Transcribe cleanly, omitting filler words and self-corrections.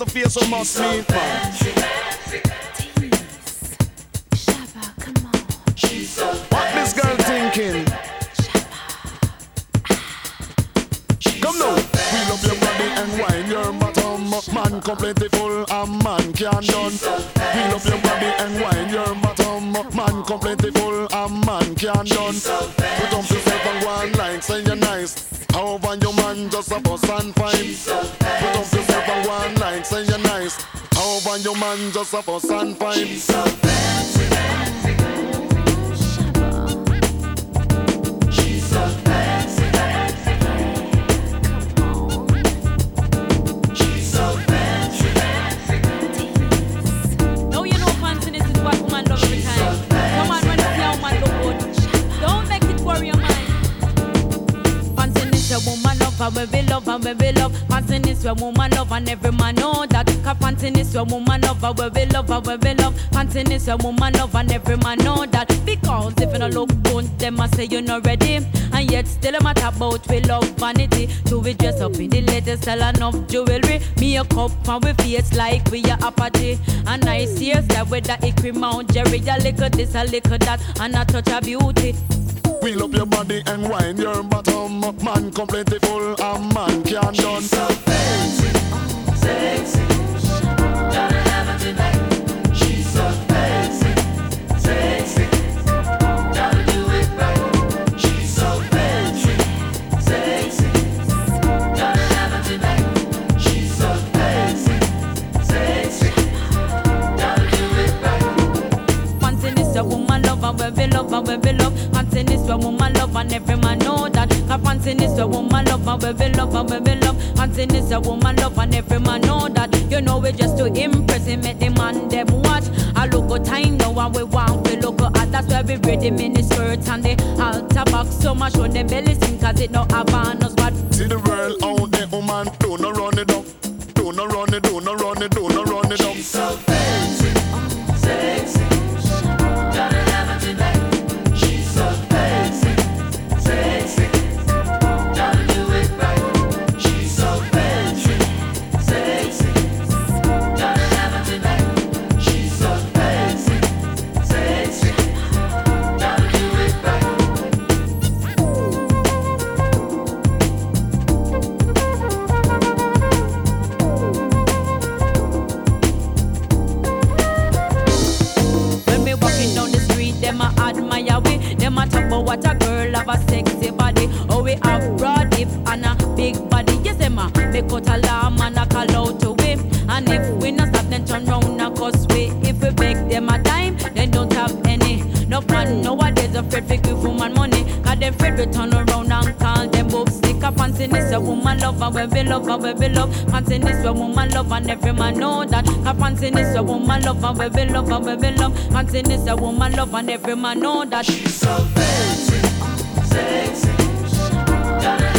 the face of must meet, man. What this girl thinking? Come now, wheel up your body and wind your bottom. Man completely full and man can't done. Wheel up your body and wind your bottom. Man completely full and man can't done. Put up yourself and go on like say you're nice. However your man just a bust and fine. Put up yourself and go on like say you're nice. However your man just a bust and fine. When we love and when we love, panting is where woman love and every man know that. Cause panting is where woman love and when we love and when we love, panting is where woman love and every man know that. Because if you don't look good, them a say you're not ready, and yet still a matter about we love vanity. Do we dress up in the latest style enough jewelry? Me a cup and we face like we a party. And nice ears that with that cream Mount Jerry, a little this a little that, and a touch of beauty. Wheel up your body and wind your bottom. Man completely full and man can't done. She's so fancy, sexy. Gotta have her tonight. She's so fancy, sexy. Gotta do it right. She's so fancy, sexy. Gotta have her tonight. She's so fancy, sexy. Gotta do it right. Panting is a woman love and when we love and when we love. Panting is a woman love and every man know that. Cause panting is a woman love and when we love and when we love. Panting is a woman love and every man know that. You know we just to impress him, make the man them watch. I look good time now and we want to look at. That's why we read the mini skirts and the halter back. So much on the belly sing cause it no have on us bad. See the world out there, woman, do not run it up. Do not run it, do not run it, do not run it up. She's so fancy, sexy. Gotta have her tonight. She's so fancy, sexy. Gotta do it right. She's so fancy, sexy. Gotta have her tonight. She's so fancy, sexy. Gotta do it right. When we walking down the street, them a admire we. Them a talk about what a girl have a sexy body. Oh, we have broad hip and a big body. Yes, them a make out alarm and a call out to we. And if we not stop, then turn round and cuss we. If we beg them a dime, they don't have any. No man nowadays afraid to give woman money. Cause them afraid we turn around and call them both stick up. Panting is a woman love and when we love and when we love. Panting is a woman love and every man know that. Cause panting is a woman love and when we love and when we love. Panting is a woman love and every man know that. She's so fancy, sexy. Gotta